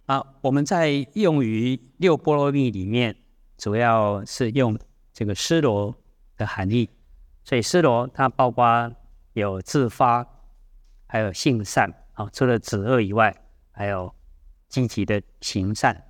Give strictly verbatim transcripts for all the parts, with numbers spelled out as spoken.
啊，我们在用于六波罗蜜里面，主要是用这个尸罗的含义，所以尸罗它包括有自发，还有性善啊，除了止恶以外，还有积极的行善。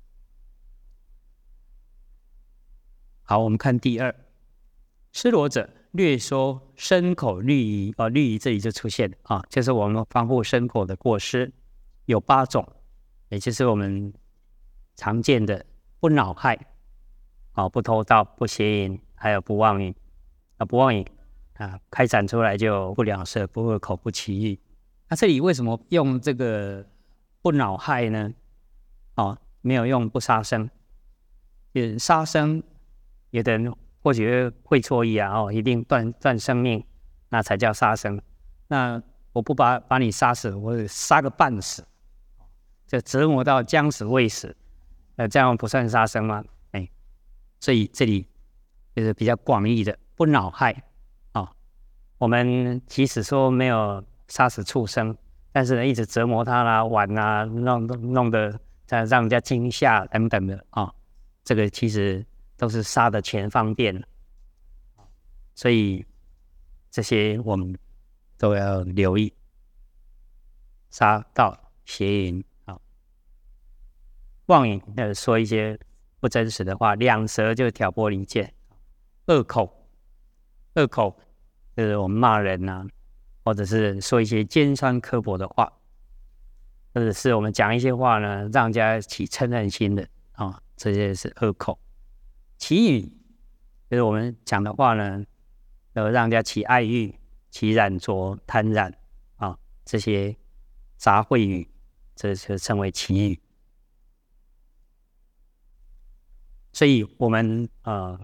好，我们看第二，尸罗者，略说身口律仪啊，律仪这里就出现啊，就是我们防护身口的过失，有八种，也就是我们常见的不恼害啊，不偷盗、不邪淫，还有不妄语啊，不妄语啊，开展出来就不两舌、不恶口、不绮语。那这里为什么用这个不恼害呢？哦，没有用不杀生，也杀生，有的人或许会错意啊，哦，一定断断生命，那才叫杀生。那我不把把你杀死，我杀个半死，就折磨到将死未死，那这样不算杀生吗？哎，所以这里就是比较广义的不恼害啊、哦。我们即使说没有杀死畜生，但是呢，一直折磨他啦、玩啊，弄弄得让人家惊吓等等的啊、哦，这个其实都是杀的全方便，所以这些我们都要留意。杀盗邪淫啊，妄语呃说一些不真实的话，两舌就挑拨离间，恶口，恶口就是我们骂人啊，或者是说一些尖酸刻薄的话，或者是我们讲一些话呢，让人家起嗔恨心的啊，这些是恶口。绮语就是我们讲的话呢，呃，让人家起爱欲、起染着、贪染啊，这些杂秽语，这就称为绮语。所以我们呃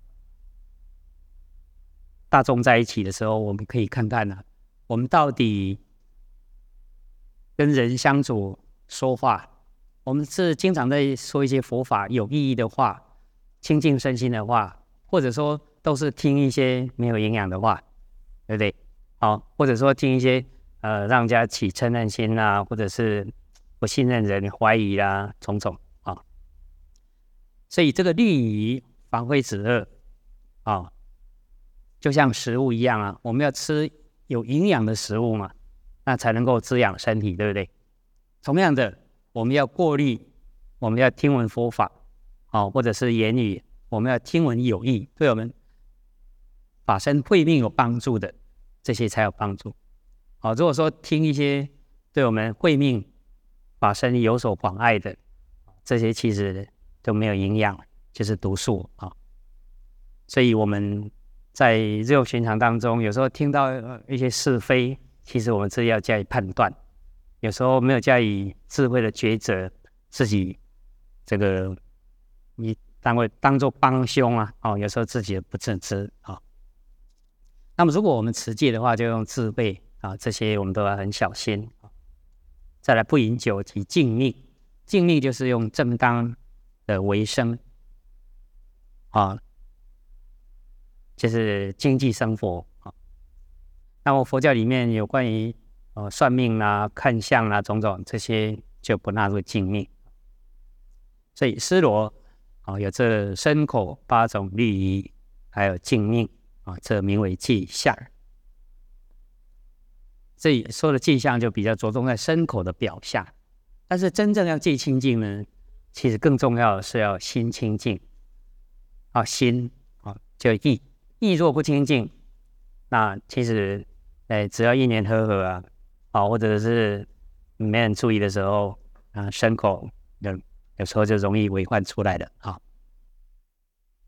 大众在一起的时候，我们可以看看呢、啊，我们到底跟人相处说话，我们是经常在说一些佛法有意义的话，清净身心的话，或者说都是听一些没有营养的话，对不对？好、哦，或者说听一些呃让人家起嗔恨心啊，或者是不信任人、怀疑啦、啊，种种啊、哦。所以这个律仪防非止恶啊、哦，就像食物一样啊，我们要吃有营养的食物嘛，那才能够滋养身体，对不对？同样的，我们要过滤，我们要听闻佛法，哦，或者是言语，我们要听闻有益，对我们法身慧命有帮助的，这些才有帮助。好、哦，如果说听一些对我们慧命法身有所妨碍的，这些其实都没有营养，就是毒素啊、哦。所以我们在日用寻常当中，有时候听到一些是非，其实我们自己要加以判断。有时候没有加以智慧的抉择，自己这个你当为当作帮凶啊，哦，有时候自己也不自知啊、哦。那么如果我们持戒的话，就用智慧啊，这些我们都要很小心。再来不饮酒及静命，静命就是用正当的为生啊，就是经济生活啊。那么佛教里面有关于呃算命啊、看相啊种种，这些就不纳入静命。所以尸罗啊，有这身口八种律仪，还有静命啊，这名为戒相。这里说的戒相就比较着重在身口的表象，但是真正要戒清净呢，其实更重要的是要心清净啊，心啊就意意若不清净，那其实哎只要一言和合啊，啊或者是没人注意的时候啊，身口有有时候就容易违犯出来的啊。